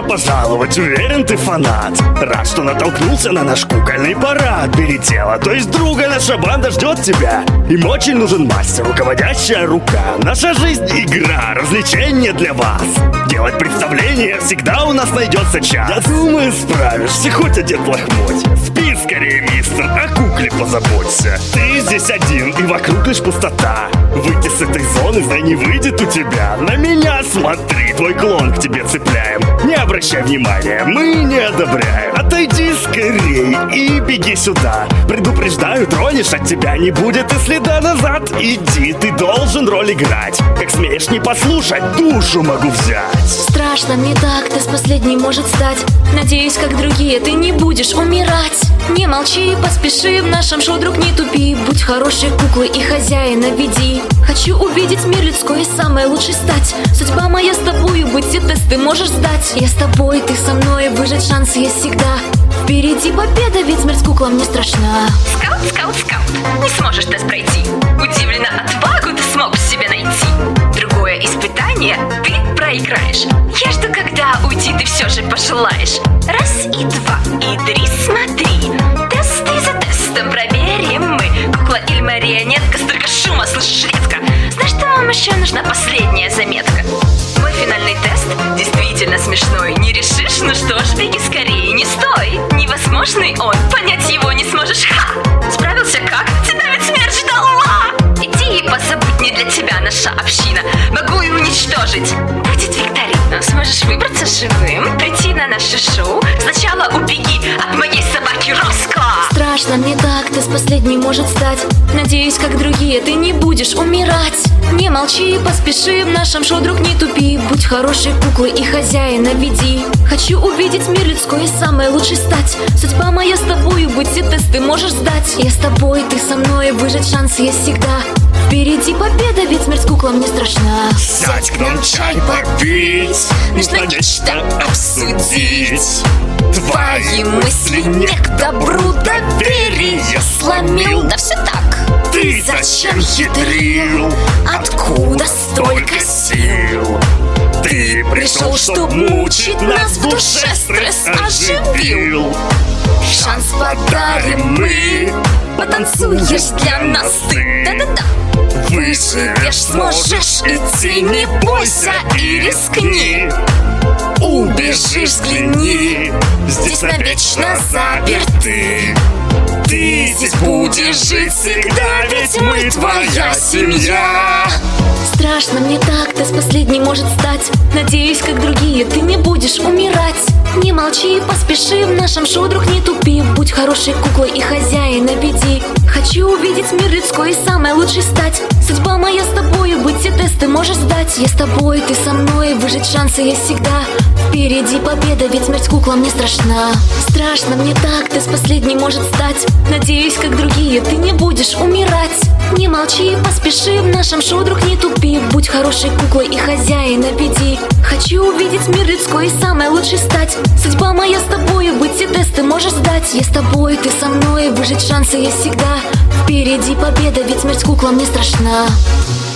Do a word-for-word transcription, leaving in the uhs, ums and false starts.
пожаловать, уверен, ты фанат. Рад, что натолкнулся на наш кукольный парад. Бери тело, то есть друга, наша банда ждет тебя. Им очень нужен мастер, руководящая рука. Наша жизнь — игра, развлечение для вас. Делать представление всегда у нас найдется час. Я думаю, справишься, хоть одет в лохмотья. Спи скорее, мистер, о кукле позаботься. Ты здесь один, и вокруг лишь пустота. Выйти с этой зоны, да не выйдет у тебя. На меня смотри, твой клон к тебе цепляем. Не обращай внимания, мы не одобряем. Отойди скорее и беги сюда. Предупреждаю, тронешь, от тебя не будет и следа назад. Иди, ты должен роль играть. Как смеешь не послушать, душу могу взять. Страшно мне так, ты с последней может стать. Надеюсь, как другие, ты не будешь умирать. Не молчи, поспеши, в нашем шоу, друг, не тупи. Будь хорошей куклой и хозяина веди. Хочу увидеть мир людской и самой лучшей стать. Судьба моя с тобою, быть, все тесты можешь сдать. Я с тобой, ты со мной, выжить шансы есть всегда. Впереди победа, ведь смерть куклам не страшна. Скаут, скаут, скаут, не сможешь тест пройти. Удивлена, отвагу ты смог в себе найти. Другое испытание ты проиграешь. Я жду, когда уйти ты все же пожелаешь. Раз и два, и три, смотри. Тесты за тестом проверим мы. Кукла или марионетка, столько шума слышишь редко. Знаешь, что вам еще нужна последняя заметка? Мой финальный тест действительно смешной. Не решишь? Ну что ж, беги скорее, не стой. Невозможный он, понять его не сможешь. Ха! Справился как? Тебя ведь смерть ждала. Иди и позабудь, не для тебя наша община. Могу и уничтожить. Будет викторина, сможешь выбраться живым, прийти на наше шоу. Сначала убеги от моей собаки Роско. Страшно мне так, ты с последней может стать. Надеюсь, как другие, ты не будешь умирать. Не молчи, поспеши, в нашем шоу, друг, не тупи. Будь хорошей куклой и хозяина веди. Хочу увидеть мир людской и самой лучшей стать. Судьба моя с тобою, быть, все тесты можешь сдать. Я с тобой, ты со мной, выжить шанс есть всегда. Впереди победа, ведь смерть куклам не страшна. Сядь к нам чай попить, нужно нечто обсудить. Твои мысли не к добру, доверие сломил. Да все так. Ты зачем хитрил? Откуда столько сил? Ты пришел, чтоб мучить нас, в душе стресс оживил. Шанс подарим мы, потанцуешь для нас ты. Да-да-да. Выживешь, сможешь идти, не бойся и рискни. Убежишь, взгляни, здесь навечно заперты. Ты здесь будешь жить всегда, ведь мы твоя семья. Страшно мне так, ты с последней может стать. Надеюсь, как другие, ты не будешь умирать. Не молчи, поспеши, в нашем шоу, друг, не тупи. Будь хорошей куклой и хозяина веди. Хочу увидеть мир людской и самой лучшей стать. Судьба моя с тобою, быть, все тесты можешь сдать. Я с тобой, ты со мной, выжить шансы есть всегда. Впереди победа, ведь смерть куклам не страшна. Страшно мне так, ты с последней может стать. Надеюсь, как другие, ты не будешь умирать. Не молчи, поспеши, в нашем шоу, друг, не тупи. Будь хорошей куклой и хозяина веди. Хочу увидеть мир людской и самой лучшей стать. Судьба моя с тобою, быть, все тесты можешь сдать. Я с тобой, ты со мной, выжить шансы есть всегда. Впереди победа, ведь смерть куклам не страшна.